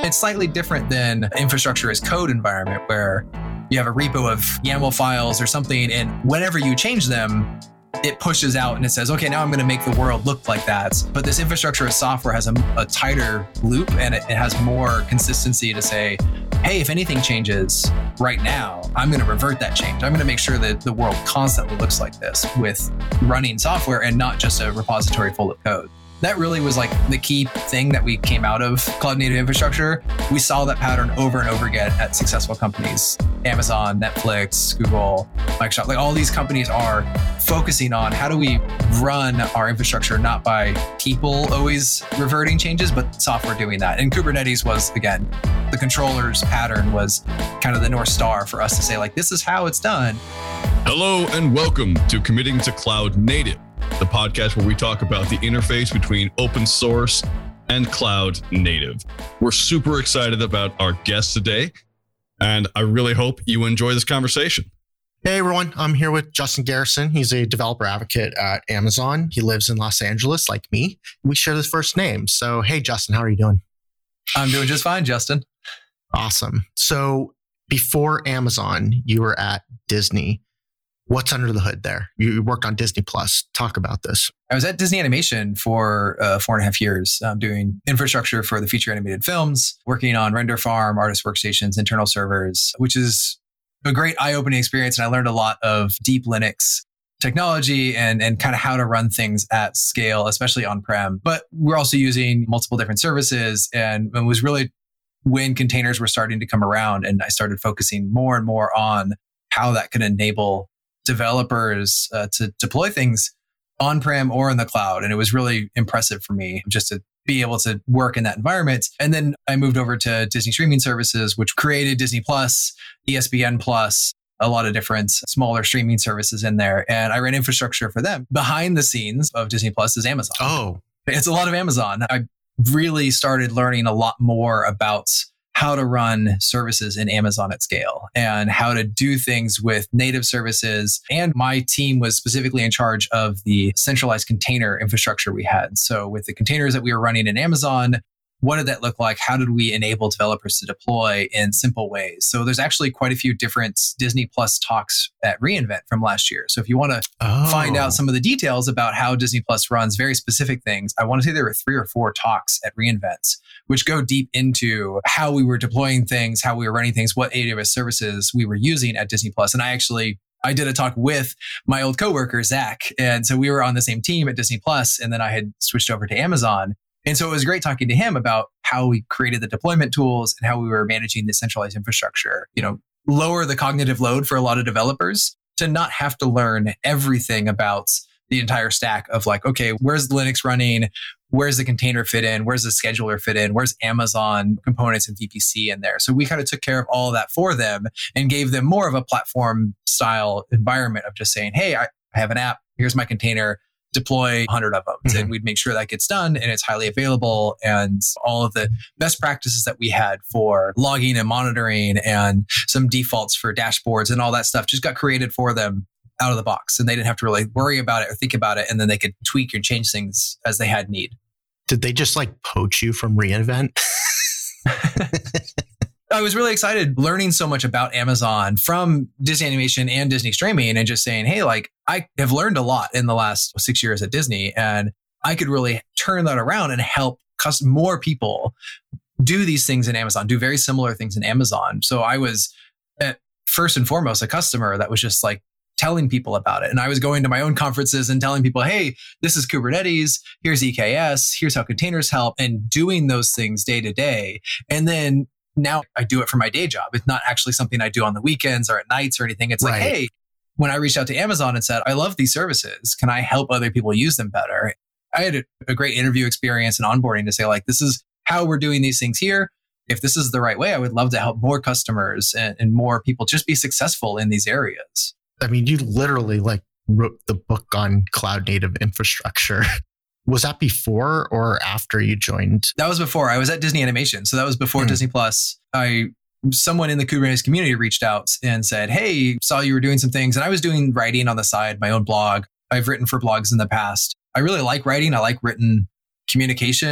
It's slightly different than infrastructure as code environment where you have a repo of YAML files or something, and whenever you change them, it pushes out and it says, okay, now I'm going to make the world look like that. But this infrastructure as software has a tighter loop, and it has more consistency to say, hey, if anything changes right now, I'm going to revert that change. I'm going to make sure that the world constantly looks like this with running software and not just a repository full of code. That really was like the key thing that we came out of cloud native infrastructure. We saw that pattern over and over again at successful companies. Amazon, Netflix, Google, Microsoft, like all these companies are focusing on how do we run our infrastructure, not by people always reverting changes, but software doing that. And Kubernetes was, again, the controllers pattern was kind of the North Star for us to say, like, this is how it's done. Hello and welcome to Committing to Cloud Native, the podcast where we talk about the interface between open source and cloud native. We're super excited about our guest today, and I really hope you enjoy this conversation. Hey everyone, I'm here with Justin Garrison. He's a developer advocate at Amazon. He lives in Los Angeles like me. We share the first name. So hey Justin, how are you doing? I'm doing just fine, Justin. Awesome. So before Amazon, you were at Disney. What's under the hood there? You worked on Disney Plus. Talk about this. I was at Disney Animation for 4.5 years, doing infrastructure for the feature animated films, working on render farm, artist workstations, internal servers, which is a great eye-opening experience. And I learned a lot of deep Linux technology and kind of how to run things at scale, especially on-prem. But we're also using multiple different services, and it was really when containers were starting to come around, and I started focusing more and more on how that could enable developers to deploy things on-prem or in the cloud. And it was really impressive for me just to be able to work in that environment. And then I moved over to Disney Streaming Services, which created Disney Plus, ESPN Plus, a lot of different smaller streaming services in there. And I ran infrastructure for them. Behind the scenes of Disney Plus is Amazon. Oh, it's a lot of Amazon. I really started learning a lot more about how to run services in Amazon at scale and how to do things with native services. And my team was specifically in charge of the centralized container infrastructure we had. So with the containers that we were running in Amazon, what did that look like? How did we enable developers to deploy in simple ways? So there's actually quite a few different Disney Plus talks at reInvent from last year. So if you want to find out some of the details about how Disney Plus runs very specific things, I want to say there were 3 or 4 talks at reInvent, which go deep into how we were deploying things, how we were running things, what AWS services we were using at Disney Plus. And I did a talk with my old coworker, Zach. And so we were on the same team at Disney Plus, and then I had switched over to Amazon. And so it was great talking to him about how we created the deployment tools and how we were managing the centralized infrastructure, lower the cognitive load for a lot of developers to not have to learn everything about the entire stack of like, okay, where's Linux running? Where's the container fit in? Where's the scheduler fit in? Where's Amazon components and VPC in there? So we kind of took care of all of that for them and gave them more of a platform style environment of just saying, hey, I have an app. Here's my container. Deploy 100 of them. Mm-hmm. And we'd make sure that gets done and it's highly available. And all of the best practices that we had for logging and monitoring and some defaults for dashboards and all that stuff just got created for them out of the box. And they didn't have to really worry about it or think about it. And then they could tweak and change things as they had need. Did they just like poach you from reInvent? I was really excited learning so much about Amazon from Disney Animation and Disney Streaming and just saying, hey, like I have learned a lot in the last 6 years at Disney, and I could really turn that around and help more people do these things in Amazon, do very similar things in Amazon. So I was first and foremost a customer that was just like telling people about it. And I was going to my own conferences and telling people, hey, this is Kubernetes, here's EKS, here's how containers help, and doing those things day to day. And then now I do it for my day job. It's not actually something I do on the weekends or at nights or anything. It's like, hey, when I reached out to Amazon and said, I love these services, can I help other people use them better? I had a great interview experience and onboarding to say, like, this is how we're doing these things here. If this is the right way, I would love to help more customers and more people just be successful in these areas. I mean, you literally like wrote the book on cloud native infrastructure. Was that before or after you joined? That was before. I was at Disney Animation. So that was before Disney Plus. Someone in the Kubernetes community reached out and said, hey, saw you were doing some things. And I was doing writing on the side, my own blog. I've written for blogs in the past. I really like writing. I like written communication.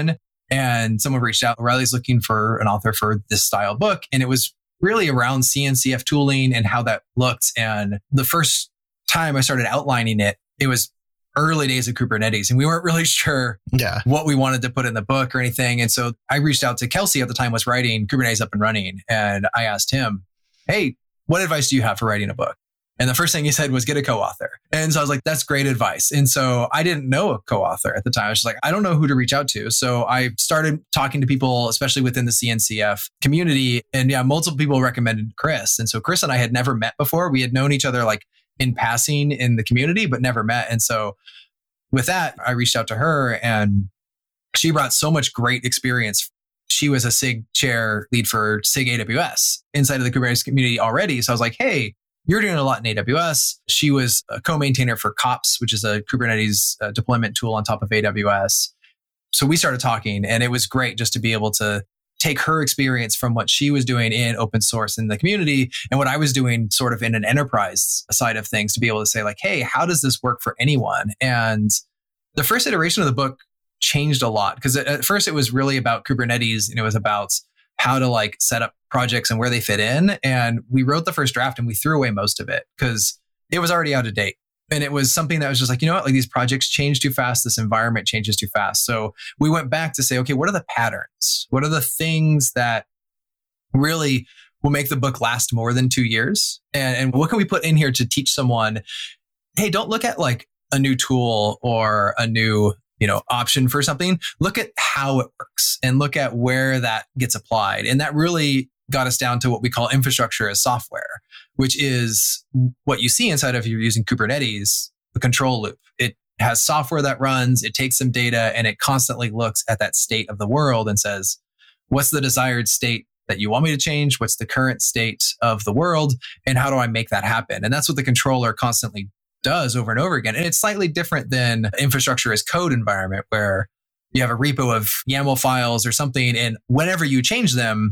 And someone reached out, O'Reilly's looking for an author for this style book. And it was really around CNCF tooling and how that looked. And the first time I started outlining it, it was early days of Kubernetes, and we weren't really sure what we wanted to put in the book or anything. And so I reached out to Kelsey at the time, was writing Kubernetes Up and Running. And I asked him, hey, what advice do you have for writing a book? And the first thing he said was get a co-author. And so I was like, that's great advice. And so I didn't know a co-author at the time. I was just like, I don't know who to reach out to. So I started talking to people, especially within the CNCF community. And multiple people recommended Chris. And so Chris and I had never met before. We had known each other like in passing in the community, but never met. And so with that, I reached out to her, and she brought so much great experience. She was a SIG chair lead for SIG AWS inside of the Kubernetes community already. So I was like, hey, you're doing a lot in AWS. She was a co-maintainer for Kops, which is a Kubernetes deployment tool on top of AWS. So we started talking, and it was great just to be able to take her experience from what she was doing in open source in the community and what I was doing sort of in an enterprise side of things to be able to say like, hey, how does this work for anyone? And the first iteration of the book changed a lot, because at first it was really about Kubernetes, and it was about how to like set up projects and where they fit in. And we wrote the first draft and we threw away most of it because it was already out of date. And it was something that was just like, you know what, like these projects change too fast. This environment changes too fast. So we went back to say, okay, what are the patterns? What are the things that really will make the book last more than 2 years? And what can we put in here to teach someone, hey, don't look at like a new tool or a new, option for something. Look at how it works and look at where that gets applied. And that really got us down to what we call infrastructure as software, which is what you see inside of, if you're using Kubernetes, the control loop. It has software that runs, it takes some data, and it constantly looks at that state of the world and says, what's the desired state that you want me to change? What's the current state of the world? And how do I make that happen? And that's what the controller constantly does over and over again. And it's slightly different than infrastructure as code environment, where you have a repo of YAML files or something, and whenever you change them,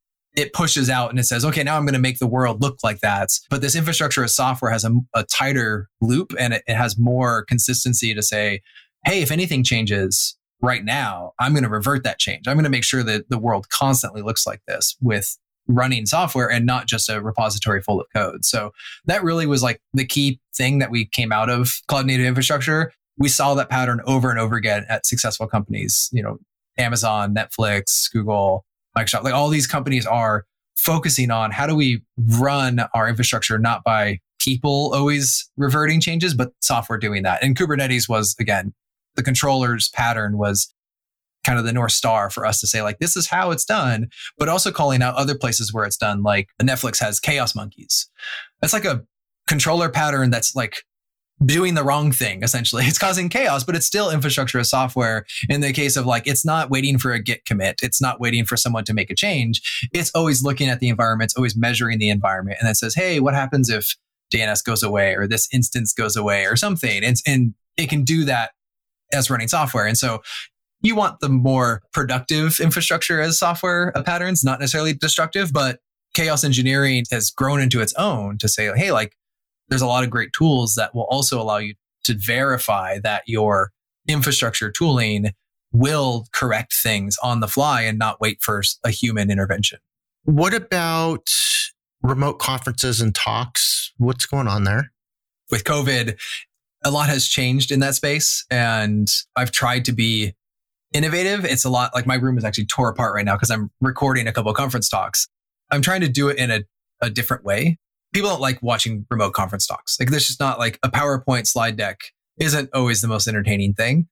it pushes out and it says, okay, now I'm going to make the world look like that. But this infrastructure as software has a tighter loop, and it has more consistency to say, hey, if anything changes right now, I'm going to revert that change. I'm going to make sure that the world constantly looks like this with running software and not just a repository full of code. So that really was like the key thing that we came out of cloud native infrastructure. We saw that pattern over and over again at successful companies, Amazon, Netflix, Google, Microsoft, like all these companies are focusing on how do we run our infrastructure, not by people always reverting changes, but software doing that. And Kubernetes was, again, the controller's pattern was kind of the North Star for us to say, like, this is how it's done, but also calling out other places where it's done. Like Netflix has Chaos Monkeys. That's like a controller pattern that's like doing the wrong thing, essentially. It's causing chaos, but it's still infrastructure as software in the case of like, it's not waiting for a Git commit. It's not waiting for someone to make a change. It's always looking at the environment. It's always measuring the environment. And it says, hey, what happens if DNS goes away or this instance goes away or something? And it can do that as running software. And so you want the more productive infrastructure as software patterns, not necessarily destructive, but chaos engineering has grown into its own to say, hey, like, there's a lot of great tools that will also allow you to verify that your infrastructure tooling will correct things on the fly and not wait for a human intervention. What about remote conferences and talks? What's going on there? With COVID, a lot has changed in that space, and I've tried to be innovative. It's a lot like my room is actually tore apart right now because I'm recording a couple of conference talks. I'm trying to do it in a different way. People don't like watching remote conference talks. Like, there's just not like a PowerPoint slide deck isn't always the most entertaining thing.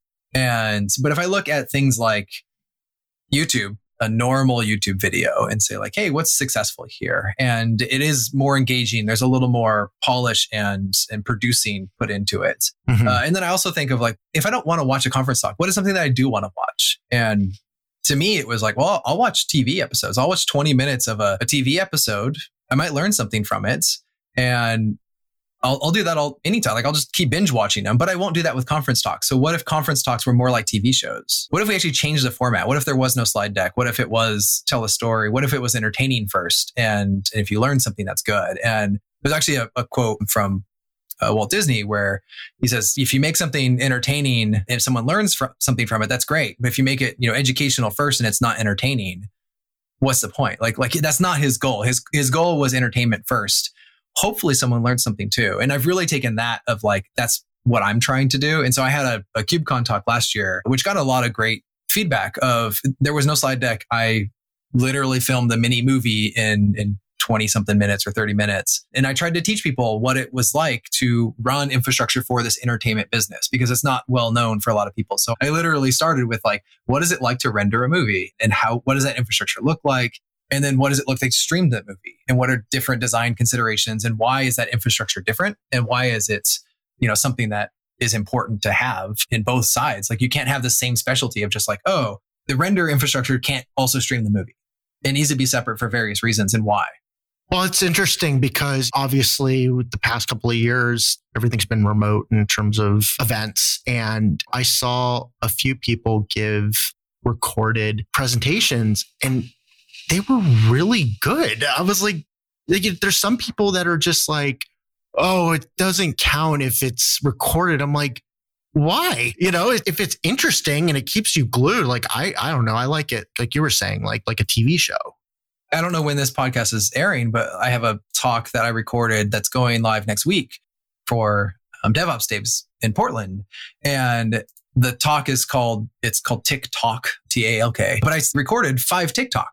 But if I look at things like YouTube, a normal YouTube video, and say like, hey, what's successful here? And it is more engaging. There's a little more polish and producing put into it. Mm-hmm. And then I also think of like, if I don't want to watch a conference talk, what is something that I do want to watch? And to me, it was like, well, I'll watch TV episodes. I'll watch 20 minutes of a TV episode. I might learn something from it, and I'll do that anytime. Like, I'll just keep binge watching them, but I won't do that with conference talks. So what if conference talks were more like TV shows? What if we actually changed the format? What if there was no slide deck? What if it was tell a story? What if it was entertaining first? And if you learn something, that's good. And there's actually a quote from Walt Disney, where he says, if you make something entertaining and someone learns something from it, that's great. But if you make it, educational first and it's not entertaining, what's the point? Like that's not his goal. His goal was entertainment first. Hopefully someone learned something too. And I've really taken that of like, that's what I'm trying to do. And so I had a KubeCon talk last year, which got a lot of great feedback of, there was no slide deck. I literally filmed the mini movie in 20 something minutes or 30 minutes. And I tried to teach people what it was like to run infrastructure for this entertainment business, because it's not well known for a lot of people. So I literally started with like, what is it like to render a movie, and what does that infrastructure look like? And then what does it look like to stream that movie? And what are different design considerations? And why is that infrastructure different? And why is it, something that is important to have in both sides? Like you can't have the same specialty of just like, oh, the render infrastructure can't also stream the movie. It needs to be separate for various reasons, and why. Well, it's interesting because obviously with the past couple of years, everything's been remote in terms of events. And I saw a few people give recorded presentations and they were really good. I was like, there's some people that are just like, oh, it doesn't count if it's recorded. I'm like, why? If it's interesting and it keeps you glued, like, I don't know. I like it. Like you were saying, like a TV show. I don't know when this podcast is airing, but I have a talk that I recorded that's going live next week for DevOps Days in Portland. And the talk is called TikTok, TALK. But I recorded 5 TikTok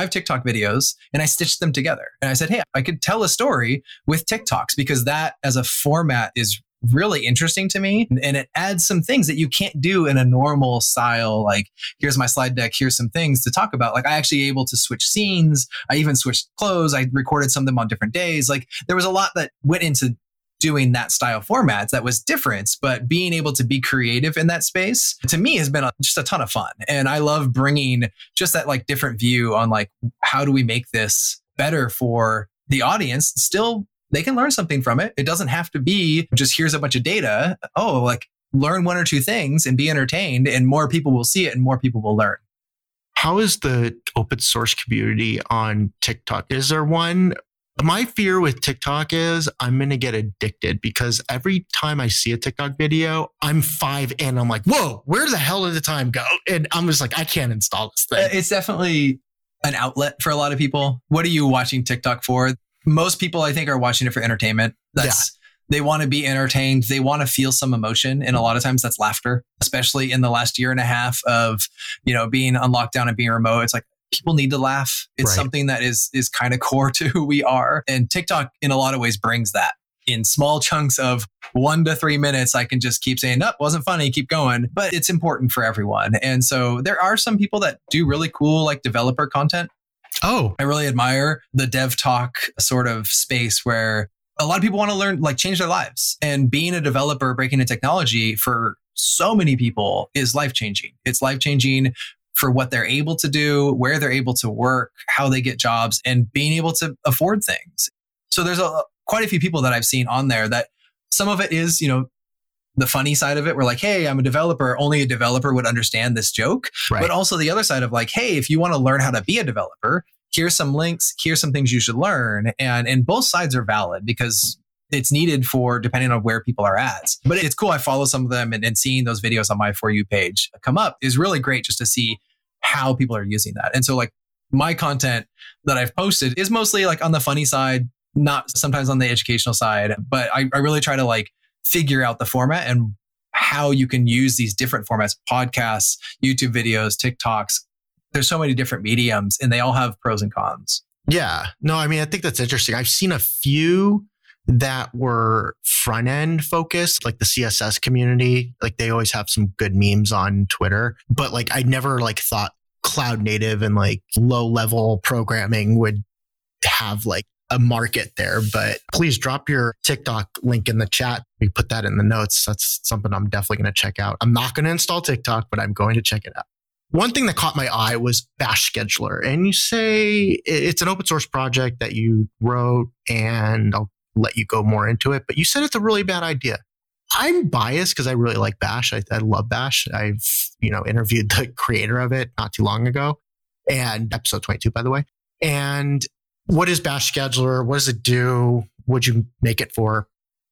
videos, and I stitched them together. And I said, hey, I could tell a story with TikToks, because that as a format is really interesting to me. And it adds some things that you can't do in a normal style. Like, here's my slide deck. Here's some things to talk about. Like, I actually able to switch scenes. I even switched clothes. I recorded some of them on different days. Like, there was a lot that went into doing that style formats that was different, but being able to be creative in that space to me has been just a ton of fun. And I love bringing just that like different view on like, how do we make this better for the audience? Still, they can learn something from it. It doesn't have to be just here's a bunch of data. Oh, like learn 1 or 2 things and be entertained, and more people will see it and more people will learn. How is the open source community on TikTok? Is there one? My fear with TikTok is I'm going to get addicted, because every time I see a TikTok video, I'm 5 and I'm like, whoa, where the hell did the time go? And I'm just like, I can't install this thing. It's definitely an outlet for a lot of people. What are you watching TikTok for? Most people, I think, are watching it for entertainment. They want to be entertained. They want to feel some emotion. And a lot of times that's laughter, especially in the last year and a half of, being on lockdown and being remote. It's like people need to laugh. It's something that is kind of core to who we are. And TikTok in a lot of ways brings that in small chunks of 1 to 3 minutes. I can just keep saying, nope, wasn't funny, keep going. But it's important for everyone. And so there are some people that do really cool like developer content. Oh, I really admire the dev talk sort of space where a lot of people want to learn, like change their lives. And being a developer, breaking into technology for so many people is life-changing. It's life-changing for what they're able to do, where they're able to work, how they get jobs, and being able to afford things. So there's quite a few people that I've seen on there that some of it is, the funny side of it. We're like, hey, I'm a developer. Only a developer would understand this joke. Right. But also the other side of like, hey, if you want to learn how to be a developer, here's some links. Here's some things you should learn. And both sides are valid because it's needed for depending on where people are at. But it's cool. I follow some of them and seeing those videos on my For You page come up is really great just to see how people are using that. And so like my content that I've posted is mostly like on the funny side, not sometimes on the educational side. But I really try to like figure out the format and how you can use these different formats, podcasts, YouTube videos, TikToks. There's so many different mediums and they all have pros and cons. Yeah. No, I mean, I think that's interesting. I've seen a few that were front end focused, like the CSS community. Like they always have some good memes on Twitter, but like I never like thought cloud native and like low level programming would have like a market there. But please drop your TikTok link in the chat. We put that in the notes. That's something I'm definitely going to check out. I'm not going to install TikTok, but I'm going to check it out. One thing that caught my eye was Bash Scheduler. And you say it's an open source project that you wrote, and I'll let you go more into it. But you said it's a really bad idea. I'm biased because I really like Bash. I love Bash. I've interviewed the creator of it not too long ago, and episode 22, by the way. And what is Bash Scheduler? What does it do? What'd you make it for?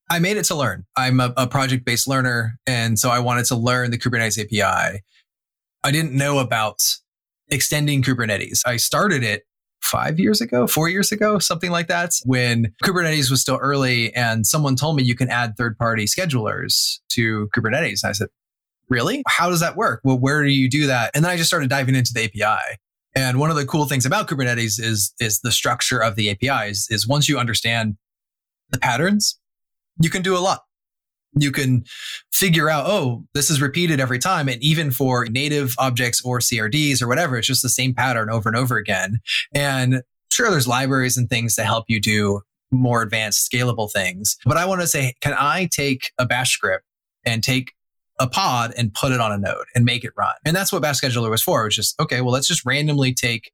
I made it to learn. I'm a project-based learner. And so I wanted to learn the Kubernetes API. I didn't know about extending Kubernetes. I started it 4 years ago, something like that, when Kubernetes was still early and someone told me you can add third-party schedulers to Kubernetes. And I said, really? How does that work? Well, where do you do that? And then I just started diving into the API. And one of the cool things about Kubernetes is the structure of the APIs is once you understand the patterns, you can do a lot. You can figure out, oh, this is repeated every time. And even for native objects or CRDs or whatever, it's just the same pattern over and over again. And sure, there's libraries and things to help you do more advanced scalable things. But I want to say, can I take a bash script and take a pod and put it on a node and make it run? And that's what Bash Scheduler was for. It was just, okay, well, let's just randomly take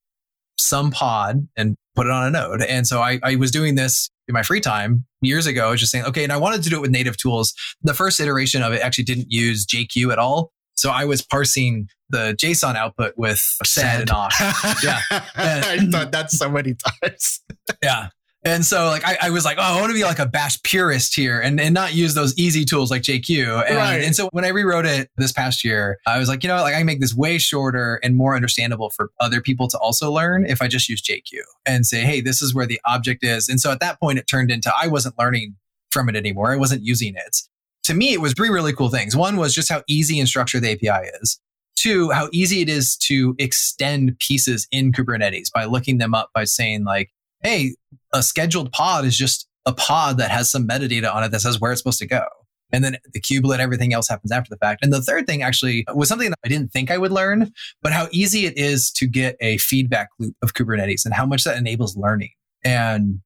some pod and put it on a node. And so I was doing this in my free time years ago, just saying, okay, and I wanted to do it with native tools. The first iteration of it actually didn't use JQ at all. So I was parsing the JSON output with sed and awk. Yeah. I thought that so many times. Yeah. And so like, I was like, oh, I want to be like a bash purist here and not use those easy tools like JQ. And so when I rewrote it this past year, I was like, you know, like I can make this way shorter and more understandable for other people to also learn if I just use JQ and say, hey, this is where the object is. And so at that point, it turned into, I wasn't learning from it anymore. I wasn't using it. To me, it was 3 really cool things. One was just how easy and structured the API is. 2, how easy it is to extend pieces in Kubernetes by looking them up by saying like, hey, a scheduled pod is just a pod that has some metadata on it that says where it's supposed to go. And then the kubelet, everything else happens after the fact. And the third thing actually was something that I didn't think I would learn, but how easy it is to get a feedback loop of Kubernetes and how much that enables learning. And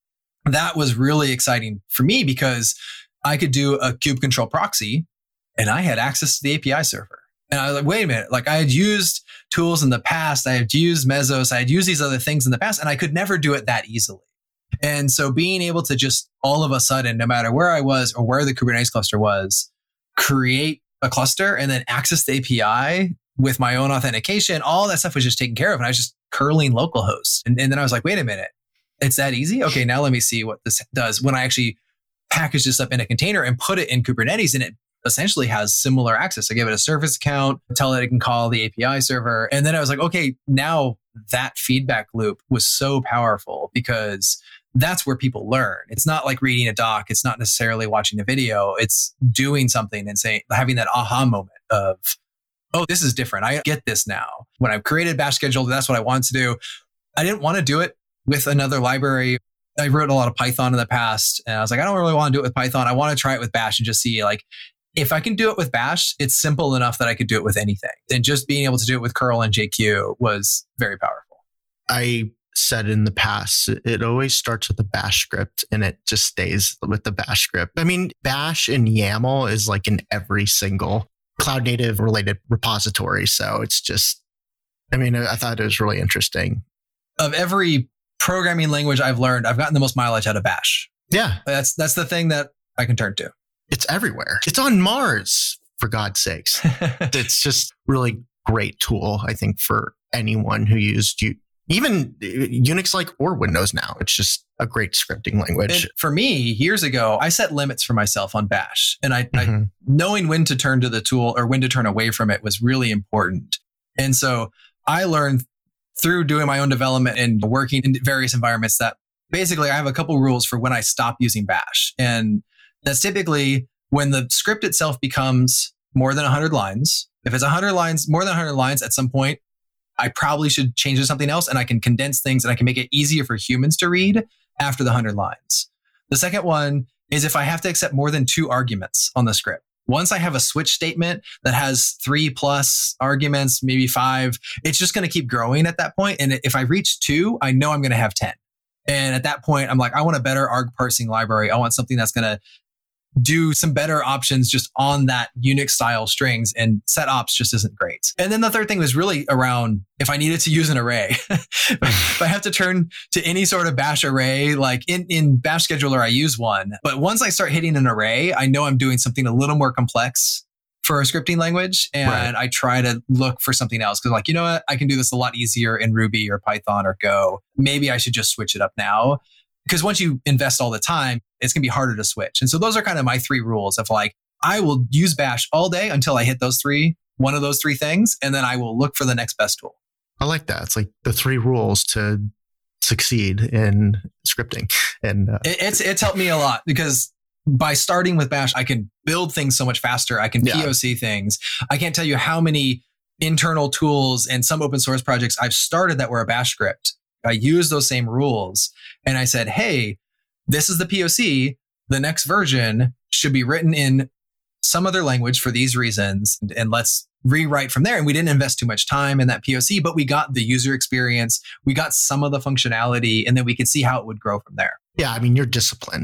that was really exciting for me because I could do a kube control proxy and I had access to the API server. And I was like, wait a minute, like I had used tools in the past. I had used Mesos. I had used these other things in the past, and I could never do it that easily. And so being able to just all of a sudden, no matter where I was or where the Kubernetes cluster was, create a cluster and then access the API with my own authentication, all that stuff was just taken care of. And I was just curling localhost. And then I was like, wait a minute, it's that easy? Okay, now let me see what this does when I actually package this up in a container and put it in Kubernetes, and it essentially has similar access. I give it a service account, tell it can call the API server. And then I was like, okay, now that feedback loop was so powerful because that's where people learn. It's not like reading a doc. It's not necessarily watching a video. It's doing something and saying, having that aha moment of, oh, this is different. I get this now. When I've created Bash Scheduler, that's what I wanted to do. I didn't want to do it with another library. I wrote a lot of Python in the past, and I was like, I don't really want to do it with Python. I want to try it with Bash and just see like, if I can do it with Bash, it's simple enough that I could do it with anything. And just being able to do it with curl and JQ was very powerful. I said in the past, it always starts with the Bash script and it just stays with the Bash script. I mean, Bash and YAML is like in every single cloud native related repository. So it's just, I mean, I thought it was really interesting. Of every programming language I've learned, I've gotten the most mileage out of Bash. Yeah. That's the thing that I can turn to. It's everywhere. It's on Mars, for God's sakes. It's just really great tool, I think, for anyone who used even Unix-like or Windows now. It's just a great scripting language. And for me, years ago, I set limits for myself on Bash. And I knowing when to turn to the tool or when to turn away from it was really important. And so I learned through doing my own development and working in various environments that basically I have a couple rules for when I stop using Bash. And that's typically when the script itself becomes more than 100 lines. If it's 100 lines, more than 100 lines at some point, I probably should change to something else, and I can condense things and I can make it easier for humans to read after the 100 lines. The second one is if I have to accept more than 2 arguments on the script. Once I have a switch statement that has 3+ arguments, maybe 5, it's just going to keep growing at that point. And if I reach 2, I know I'm going to have 10. And at that point, I'm like, I want a better arg parsing library. I want something that's going to do some better options just on that Unix style strings, and set ops just isn't great. And then the third thing was really around if I needed to use an array. If I have to turn to any sort of Bash array, like in Bash Scheduler, I use one. But once I start hitting an array, I know I'm doing something a little more complex for a scripting language. And I try to look for something else because like, you know what? I can do this a lot easier in Ruby or Python or Go. Maybe I should just switch it up now. Because once you invest all the time, it's going to be harder to switch. And so those are kind of my 3 rules of like, I will use Bash all day until I hit one of those 3 things. And then I will look for the next best tool. I like that. It's like the 3 rules to succeed in scripting. And it's helped me a lot because by starting with Bash, I can build things so much faster. I can POC things. I can't tell you how many internal tools and some open source projects I've started that were a Bash script. I used those same rules and I said, hey, this is the POC. The next version should be written in some other language for these reasons. And let's rewrite from there. And we didn't invest too much time in that POC, but we got the user experience. We got some of the functionality, and then we could see how it would grow from there. Yeah, I mean, you're disciplined.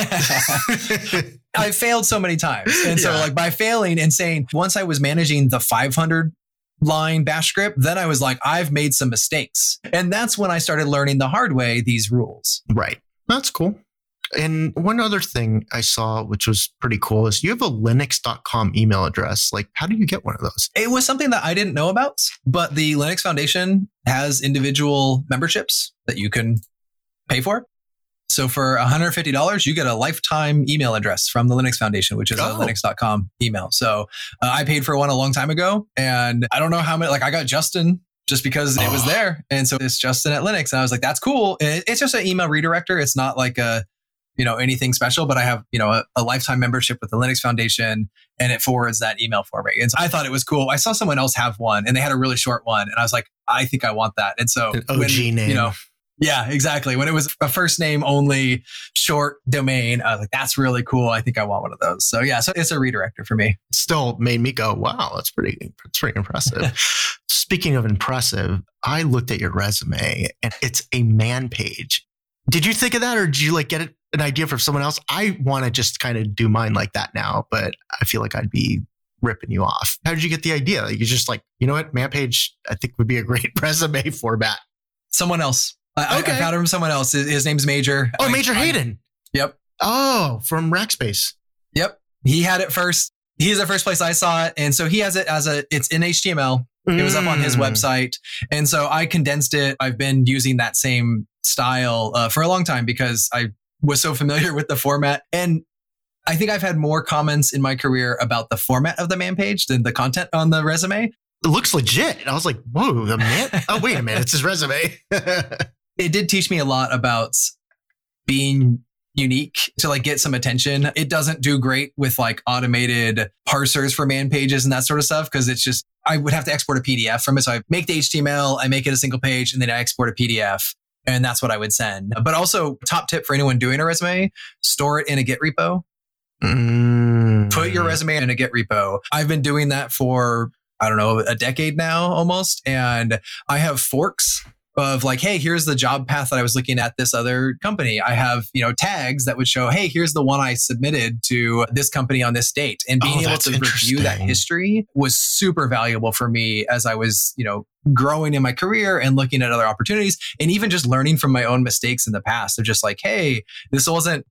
I failed so many times. And so like by failing and saying, once I was managing the 500 line Bash script, then I was like, I've made some mistakes. And that's when I started learning the hard way, these rules. Right. That's cool. And one other thing I saw, which was pretty cool, is you have a linux.com email address. Like, how do you get one of those? It was something that I didn't know about, but the Linux Foundation has individual memberships that you can pay for. So for $150, you get a lifetime email address from the Linux Foundation, which is a linux.com email. So I paid for one a long time ago, and I don't know how many, like I got Justin just because it was there. And so it's Justin at Linux. And I was like, that's cool. And it's just an email redirector. It's not like anything special, but I have, a lifetime membership with the Linux Foundation, and it forwards that email for me. And so I thought it was cool. I saw someone else have one and they had a really short one. And I was like, I think I want that. And so an OG name. Yeah, exactly. When it was a first name only short domain, I was like, that's really cool. I think I want one of those. So yeah, so it's a redirector for me. Still made me go, wow, that's pretty impressive. Speaking of impressive, I looked at your resume and it's a man page. Did you think of that, or did you get an idea from someone else? I want to just kind of do mine like that now, but I feel like I'd be ripping you off. How did you get the idea? You're just like, you know what, man page, I think would be a great resume format. Someone else. I found it from someone else. His name's Major. Oh, Major Hayden. Yep. Oh, from Rackspace. Yep. He had it first. He's the first place I saw it. And so he has it it's in HTML. It was up on his website. And so I condensed it. I've been using that same style for a long time because I was so familiar with the format. And I think I've had more comments in my career about the format of the man page than the content on the resume. It looks legit. And I was like, whoa, the man. Oh, wait a minute. It's his resume. It did teach me a lot about being unique to get some attention. It doesn't do great with automated parsers for man pages and that sort of stuff because it's just, I would have to export a PDF from it. So I make the HTML, I make it a single page, and then I export a PDF. And that's what I would send. But also, top tip for anyone doing a resume, store it in a Git repo. Put your resume in a Git repo. I've been doing that for, I don't know, a decade now almost. And I have forks of hey, here's the job path that I was looking at this other company. I have, tags that would show, hey, here's the one I submitted to this company on this date. And being able to review that history was super valuable for me as I was, growing in my career and looking at other opportunities, and even just learning from my own mistakes in the past of just hey, this wasn't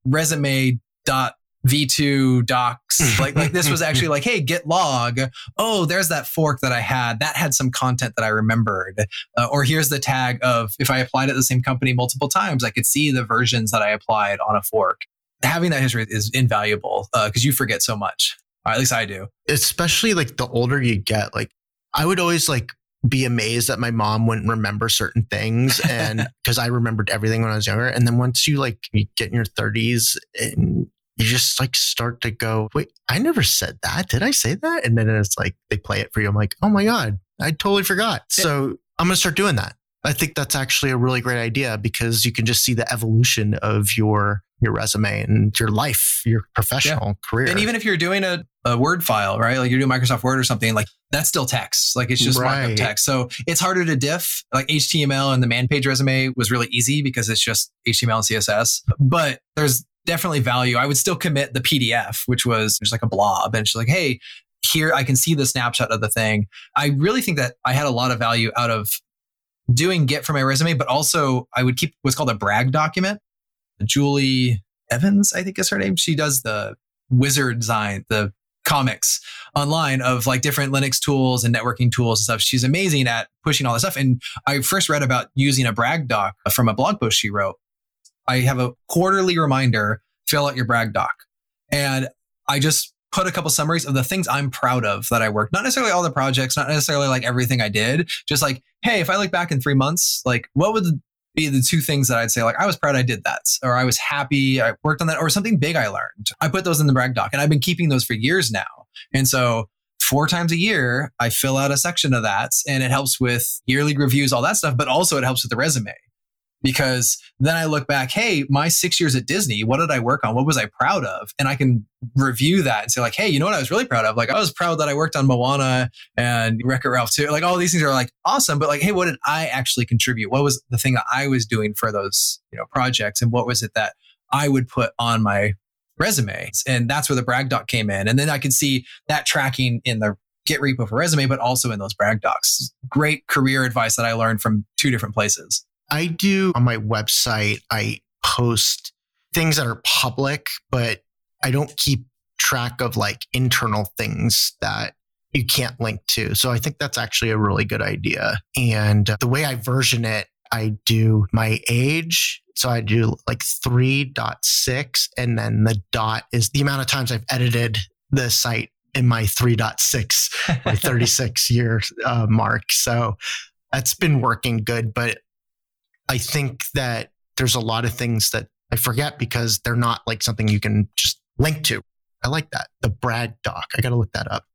resume.v2 docs. This was actually hey, git log. Oh, there's that fork that I had. That had some content that I remembered. Or here's the tag of if I applied at the same company multiple times, I could see the versions that I applied on a fork. Having that history is invaluable because you forget so much. Or at least I do. Especially the older you get, I would always be amazed that my mom wouldn't remember certain things, and because I remembered everything when I was younger. And then once you you get in your 30s and you just start to go, wait, I never said that. Did I say that? And then it's they play it for you. I'm like, oh my God, I totally forgot. So I'm going to start doing that. I think that's actually a really great idea because you can just see the evolution of your resume and your life, your professional career. And even if you're doing a Word file, right? You're doing Microsoft Word or something, that's still text. It's just markup text. So it's harder to diff. HTML and the man page resume was really easy because it's just HTML and CSS. But there's definitely value. I would still commit the PDF, which was just a blob. And she's hey, here I can see the snapshot of the thing. I really think that I had a lot of value out of doing Git for my resume, but also I would keep what's called a brag document. Julie Evans, I think is her name. She does the wizard design, the comics online of different Linux tools and networking tools and stuff. She's amazing at pushing all this stuff. And I first read about using a brag doc from a blog post she wrote. I have a quarterly reminder, fill out your brag doc. And I just put a couple summaries of the things I'm proud of that I worked. Not necessarily all the projects, not necessarily like everything I did. Just like, hey, if I look back in 3 months, like what would be the 2 things that I'd say, like, I was proud I did that, or I was happy I worked on that, or something big I learned. I put those in the brag doc and I've been keeping those for years now. And so 4 times a year, I fill out a section of that, and it helps with yearly reviews, all that stuff, but also it helps with the resume. Because then I look back, hey, my 6 years at Disney, what did I work on? What was I proud of? And I can review that and say like, hey, you know what I was really proud of? Like I was proud that I worked on Moana and Wreck-It Ralph 2. Like all these things are like awesome, but like, hey, what did I actually contribute? What was the thing that I was doing for those, projects? And what was it that I would put on my resume? And that's where the brag doc came in. And then I could see that tracking in the Git repo for resume, but also in those brag docs. Great career advice that I learned from 2 different places. I do on my website, I post things that are public, but I don't keep track of like internal things that you can't link to. So I think that's actually a really good idea. And the way I version it, I do my age. So I do like 3.6, and then the dot is the amount of times I've edited the site in my 3.6, my 36 year mark. So that's been working good, but I think that there's a lot of things that I forget because they're not like something you can just link to. I like that. The brag doc. I got to look that up.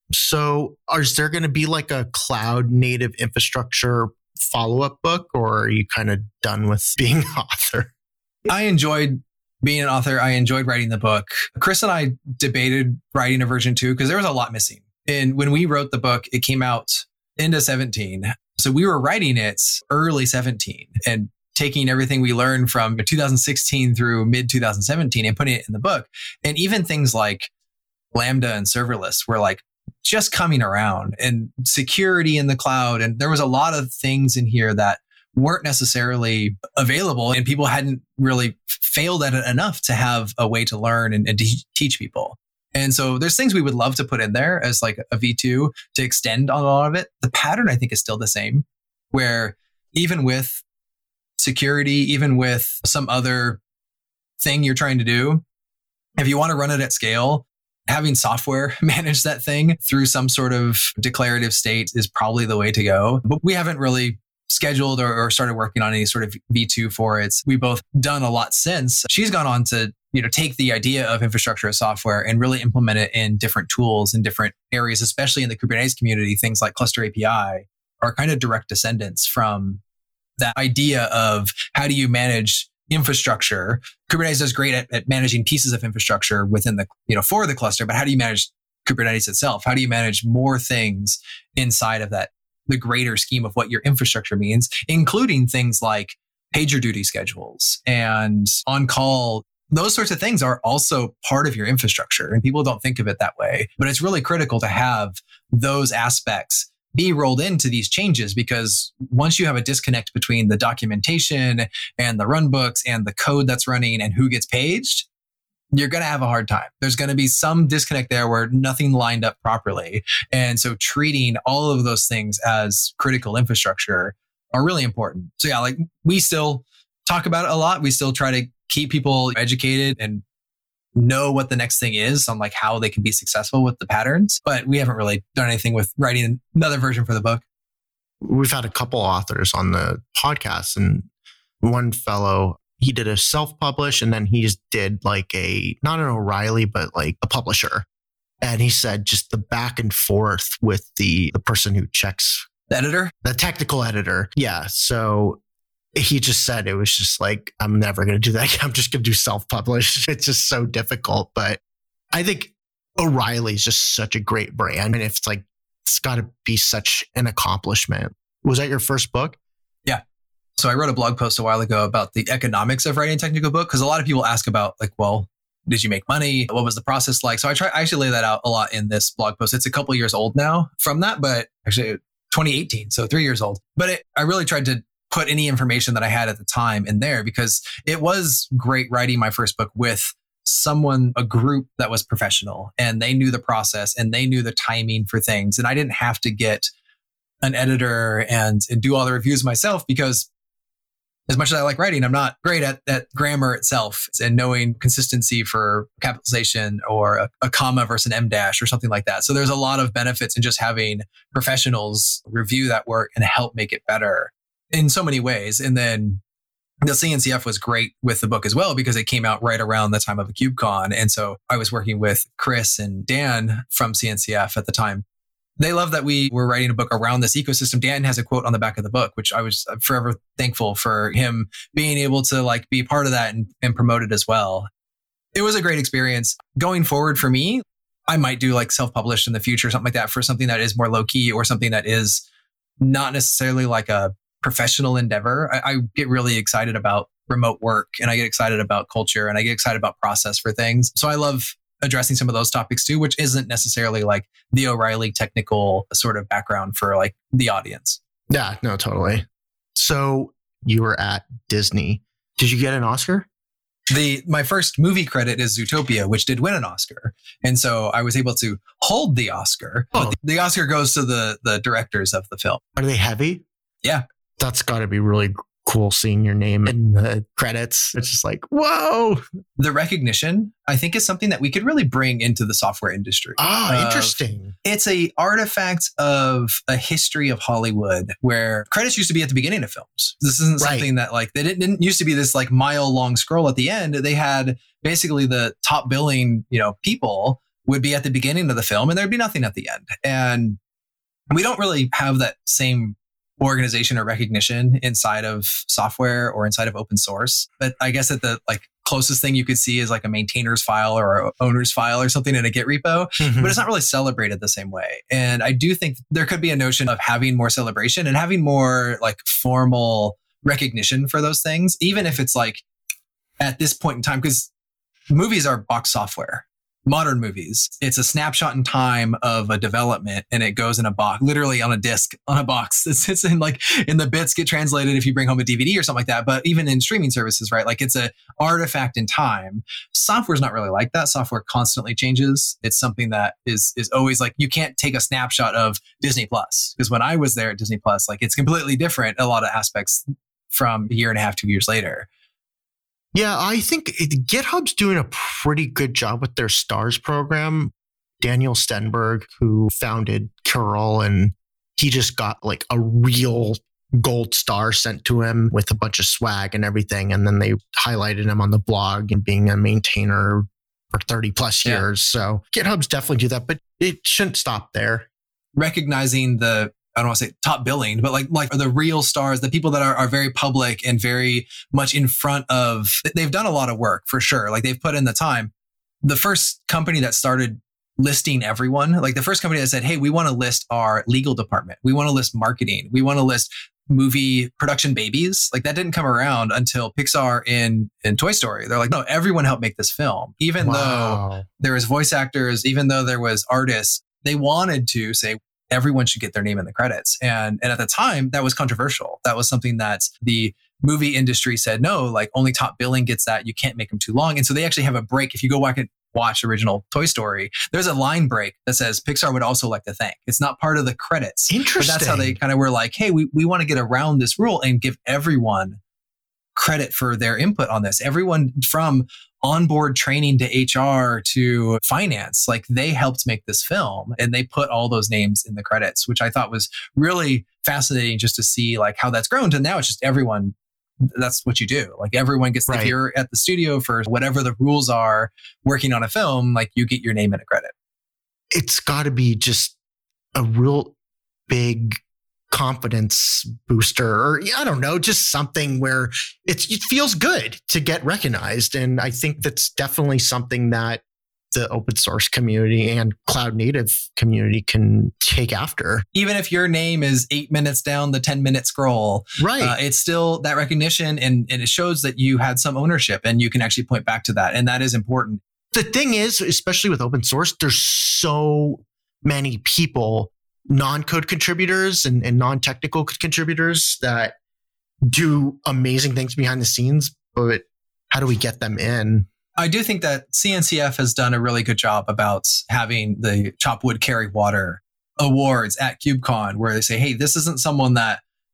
So is there going to be like a cloud native infrastructure follow-up book, or are you kind of done with being an author? I enjoyed being an author. I enjoyed writing the book. Chris and I debated writing a version 2 because there was a lot missing. And when we wrote the book, it came out into 17. So we were writing it early 17 and taking everything we learned from 2016 through mid 2017 and putting it in the book. And even things like Lambda and serverless were like just coming around, and security in the cloud. And there was a lot of things in here that weren't necessarily available, and people hadn't really failed at it enough to have a way to learn and to teach people. And so there's things we would love to put in there as like a V2 to extend on a lot of it. The pattern, I think, is still the same, where even with security, even with some other thing you're trying to do, if you want to run it at scale, having software manage that thing through some sort of declarative state is probably the way to go. But we haven't really scheduled or started working on any sort of V2 for it. We've both done a lot since. She's gone on to take the idea of infrastructure as software and really implement it in different tools in different areas, especially in the Kubernetes community. Things like Cluster API are kind of direct descendants from that idea of how do you manage infrastructure. Kubernetes is great at managing pieces of infrastructure within the, for the cluster, but how do you manage Kubernetes itself? How do you manage more things inside of that, the greater scheme of what your infrastructure means, including things like PagerDuty schedules and on-call. Those sorts of things are also part of your infrastructure, and people don't think of it that way. But it's really critical to have those aspects be rolled into these changes, because once you have a disconnect between the documentation and the runbooks and the code that's running and who gets paged, you're going to have a hard time. There's going to be some disconnect there where nothing lined up properly. And so treating all of those things as critical infrastructure are really important. So yeah, like we still talk about it a lot. We still try to keep people educated and know what the next thing is on like how they can be successful with the patterns. But we haven't really done anything with writing another version for the book. We've had a couple authors on the podcast, and one fellow, he did a self-publish, and then he just did like not an O'Reilly, but like a publisher. And he said just the back and forth with the person who checks. The editor? The technical editor. Yeah. So he just said it was just like, I'm never going to do that. I'm just going to do self-publish. It's just so difficult. But I think O'Reilly is just such a great brand. And it's like, it's got to be such an accomplishment. Was that your first book? Yeah. So I wrote a blog post a while ago about the economics of writing a technical book, because a lot of people ask about like, well, did you make money? What was the process like? So I actually lay that out a lot in this blog post. It's a couple years old now from that, but actually 2018. So 3 years old. But I really tried to put any information that I had at the time in there, because it was great writing my first book with a group that was professional, and they knew the process and they knew the timing for things. And I didn't have to get an editor and do all the reviews myself, because as much as I like writing, I'm not great at grammar itself and knowing consistency for capitalization or a comma versus an em dash or something like that. So there's a lot of benefits in just having professionals review that work and help make it better in so many ways. And then the CNCF was great with the book as well because it came out right around the time of a KubeCon. And so I was working with Chris and Dan from CNCF at the time. They loved that we were writing a book around this ecosystem. Dan has a quote on the back of the book, which I was forever thankful for him being able to like be part of that and promote it as well. It was a great experience. Going forward for me, I might do like self-published in the future, something like that, for something that is more low key or something that is not necessarily like a professional endeavor. I get really excited about remote work and I get excited about culture and I get excited about process for things. So I love addressing some of those topics too, which isn't necessarily like the O'Reilly technical sort of background for like the audience. Yeah, no, totally. So you were at Disney. Did you get an Oscar? My first movie credit is Zootopia, which did win an Oscar. And so I was able to hold the Oscar. Oh. But the Oscar goes to the directors of the film. Are they heavy? Yeah. That's got to be really cool seeing your name in the credits. It's just like, whoa. The recognition, I think, is something that we could really bring into the software industry. Interesting. It's a artifact of a history of Hollywood where credits used to be at the beginning of films. This isn't something that like, they didn't used to be this like mile long scroll at the end. They had basically the top billing, people would be at the beginning of the film and there'd be nothing at the end. And we don't really have that same organization or recognition inside of software or inside of open source. But I guess that the like closest thing you could see is like a maintainer's file or an owner's file or something in a Git repo, but it's not really celebrated the same way. And I do think there could be a notion of having more celebration and having more like formal recognition for those things, even if it's like at this point in time, because movies are box software. Modern movies, it's a snapshot in time of a development and it goes in a box, literally on a disk, on a box. It's in the bits get translated if you bring home a DVD or something like that. But even in streaming services, right? Like it's a artifact in time. Software's not really like that. Software constantly changes. It's something that is always like, you can't take a snapshot of Disney Plus. Because when I was there at Disney Plus, like it's completely different, a lot of aspects from a year and a half, 2 years later. Yeah, I think GitHub's doing a pretty good job with their stars program. Daniel Stenberg, who founded Curl, and he just got like a real gold star sent to him with a bunch of swag and everything. And then they highlighted him on the blog and being a maintainer for 30 plus years. So GitHub's definitely do that, but it shouldn't stop there. Recognizing I don't want to say top billing, but like the real stars, the people that are very public and very much in front of, they've done a lot of work for sure. Like they've put in the time. The first company that started listing everyone, like the first company that said, hey, we want to list our legal department. We want to list marketing. We want to list movie production babies. Like that didn't come around until Pixar in Toy Story. They're like, no, everyone helped make this film. Even though there was voice actors, even though there was artists, they wanted to say, everyone should get their name in the credits. And at the time, that was controversial. That was something that the movie industry said, no, like only top billing gets that. You can't make them too long. And so they actually have a break. If you go back and watch original Toy Story, there's a line break that says Pixar would also like to thank. It's not part of the credits. Interesting. But that's how they kind of were like, hey, we want to get around this rule and give everyone credit for their input on this. Everyone from onboard training to HR to finance, like they helped make this film and they put all those names in the credits, which I thought was really fascinating just to see like how that's grown to now. It's just everyone, that's what you do. Like everyone gets, if you're at the studio for whatever the rules are working on a film, like you get your name in a credit. It's got to be just a real big confidence booster, or I don't know, just something where it feels good to get recognized. And I think that's definitely something that the open source community and cloud native community can take after. Even if your name is 8 minutes down the 10-minute scroll, it's still that recognition and it shows that you had some ownership and you can actually point back to that. And that is important. The thing is, especially with open source, there's so many people, non-code contributors and non-technical contributors that do amazing things behind the scenes, but how do we get them in? I do think that CNCF has done a really good job about having the Chop Wood Carry Water awards at KubeCon, where they say, hey, this isn't someone that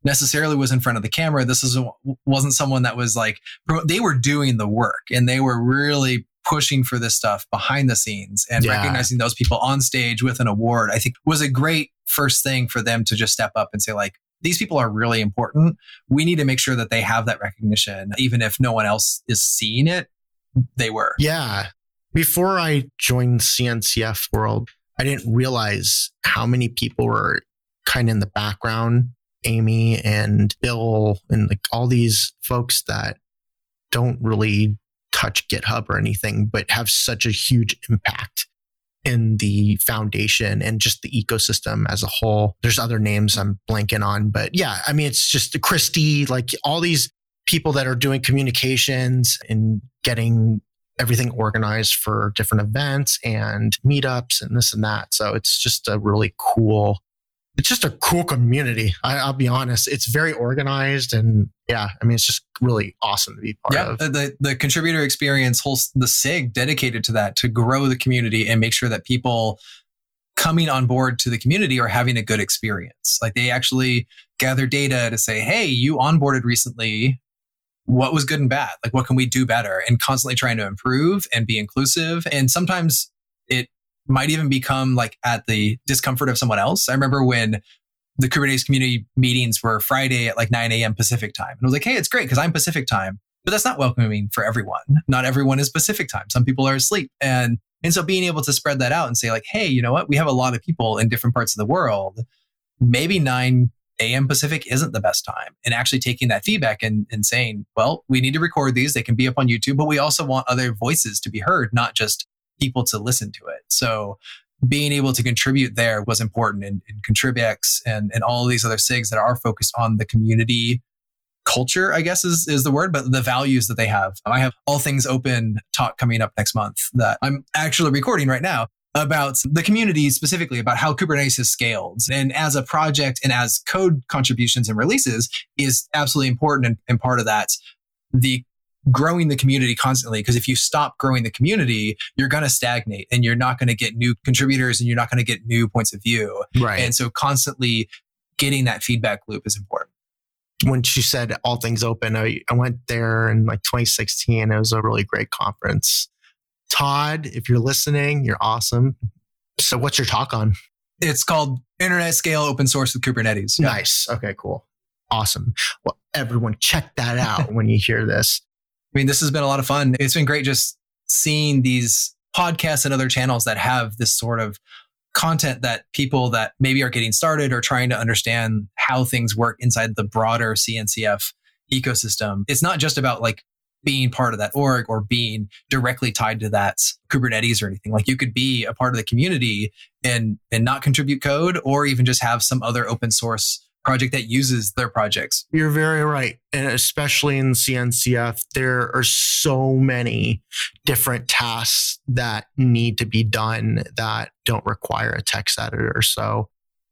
necessarily was in front of the camera. Wasn't someone that was like, they were doing the work and they were really pushing for this stuff behind the scenes, and recognizing those people on stage with an award, I think was a great first thing for them to just step up and say like, these people are really important. We need to make sure that they have that recognition. Even if no one else is seeing it, they were. Yeah. Before I joined CNCF world, I didn't realize how many people were kind of in the background. Amy and Bill and like all these folks that don't really touch GitHub or anything, but have such a huge impact in the foundation and just the ecosystem as a whole. There's other names I'm blanking on, but yeah, I mean, it's just Christy, like all these people that are doing communications and getting everything organized for different events and meetups and this and that. So it's just a really cool, it's just a cool community. I'll be honest. It's very organized, and yeah, I mean, it's just really awesome to be part of. The contributor experience, the SIG dedicated to that, to grow the community and make sure that people coming on board to the community are having a good experience. Like they actually gather data to say, hey, you onboarded recently. What was good and bad? Like, what can we do better? And constantly trying to improve and be inclusive. And sometimes it might even become like at the discomfort of someone else. I remember when the Kubernetes community meetings were Friday at like 9 a.m. Pacific time. And I was like, hey, it's great because I'm Pacific time, but that's not welcoming for everyone. Not everyone is Pacific time. Some people are asleep. And so being able to spread that out and say like, hey, you know what? We have a lot of people in different parts of the world. Maybe 9 a.m. Pacific isn't the best time. And actually taking that feedback and saying, well, we need to record these. They can be up on YouTube, but we also want other voices to be heard, not just people to listen to it. So being able to contribute there was important, in Contribx and all of these other SIGs that are focused on the community culture, I guess is the word, but the values that they have. I have All Things Open talk coming up next month that I'm actually recording right now about the community, specifically about how Kubernetes has scaled. And as a project and as code contributions and releases is absolutely important. And part of that, the growing the community constantly, because if you stop growing the community, you're going to stagnate and you're not going to get new contributors and you're not going to get new points of view. Right. And so constantly getting that feedback loop is important. When she said All Things Open, I went there in like 2016. It was a really great conference. Todd, if you're listening, you're awesome. So what's your talk on? It's called Internet Scale Open Source with Kubernetes. Yeah. Nice. Okay, cool. Awesome. Well, everyone check that out when you hear this. I mean, this has been a lot of fun. It's been great just seeing these podcasts and other channels that have this sort of content that people that maybe are getting started or trying to understand how things work inside the broader CNCF ecosystem. It's not just about like being part of that org or being directly tied to that Kubernetes or anything. Like you could be a part of the community and not contribute code, or even just have some other open source project that uses their projects. You're very right. And especially in CNCF, there are so many different tasks that need to be done that don't require a text editor. So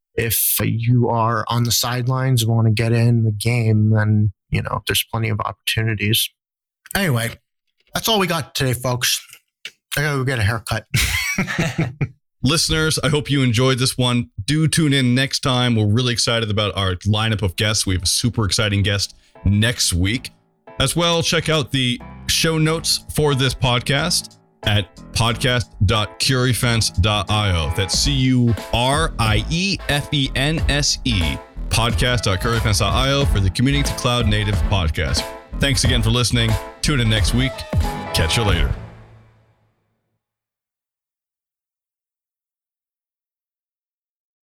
if you are on the sidelines and want to get in the game, then, you know, there's plenty of opportunities. Anyway, that's all we got today, folks. I gotta go get a haircut. Listeners, I hope you enjoyed this one. Do tune in next time. We're really excited about our lineup of guests. We have a super exciting guest next week. As well, check out the show notes for this podcast at podcast.curryfence.io. That's CURIEFENSE. Podcast.curryfence.io for the Committing to Cloud Native podcast. Thanks again for listening. Tune in next week. Catch you later.